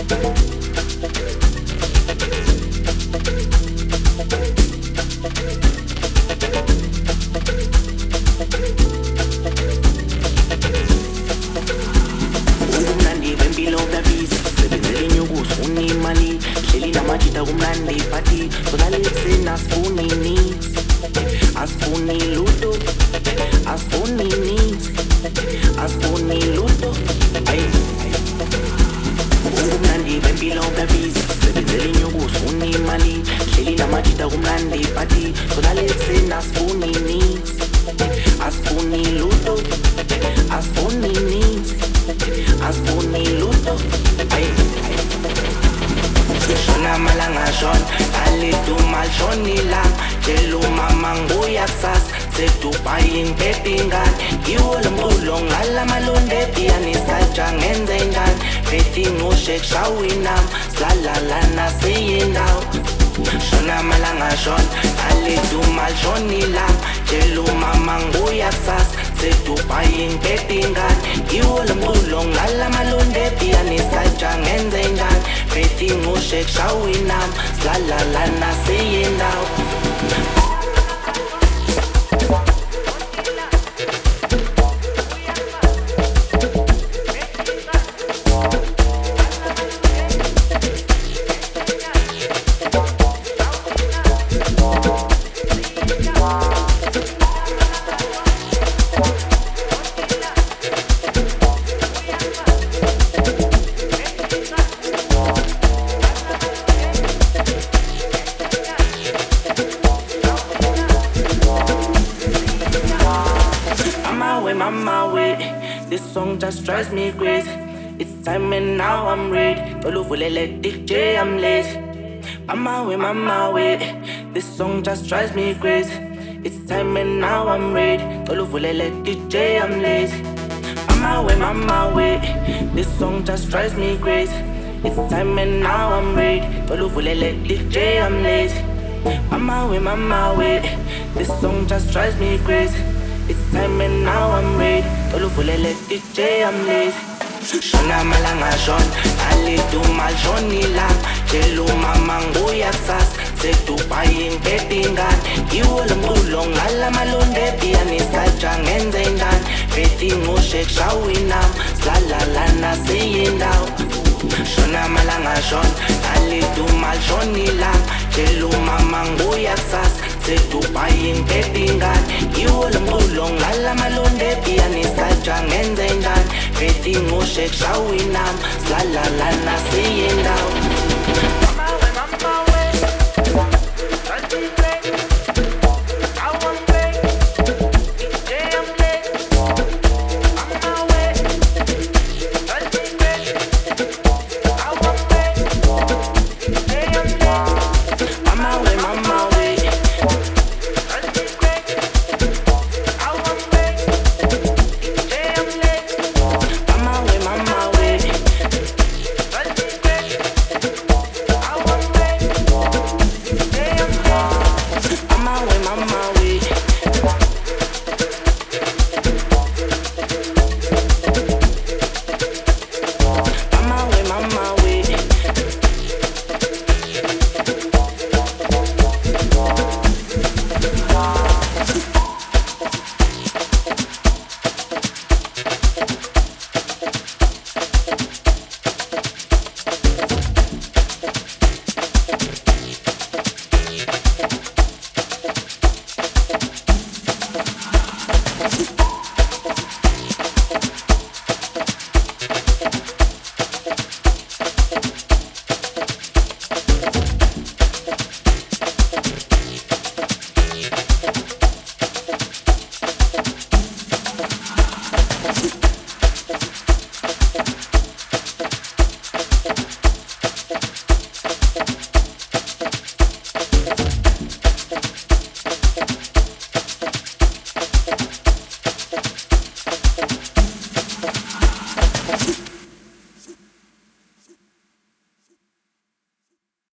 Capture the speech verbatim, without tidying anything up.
Drives me crazy. It's time and now I'm ready. Olufulele D J, I'm lazy. On my way, on my way. This song just drives me crazy. It's time and now I'm ready. Olufulele D J, I'm lazy. On my way, on my way. This song just drives me crazy. It's time and now I'm ready. Olufulele D J, I'm lazy. Shona malanga shon, ali tu mal shoni lang. Jelu mama nguya sas. Setupayin betingan Iwala mulong ala malunde Pianista jangen zendan Beting ushek shawinam Slalalana siyindaw Shona malanga shon Ali tumal shoni lang Jelu mamang buyak sas Setupayin betingan Iwala mulong ala malunde Pianista jangen zendan Beting ushek shawinam Slalalana siyindaw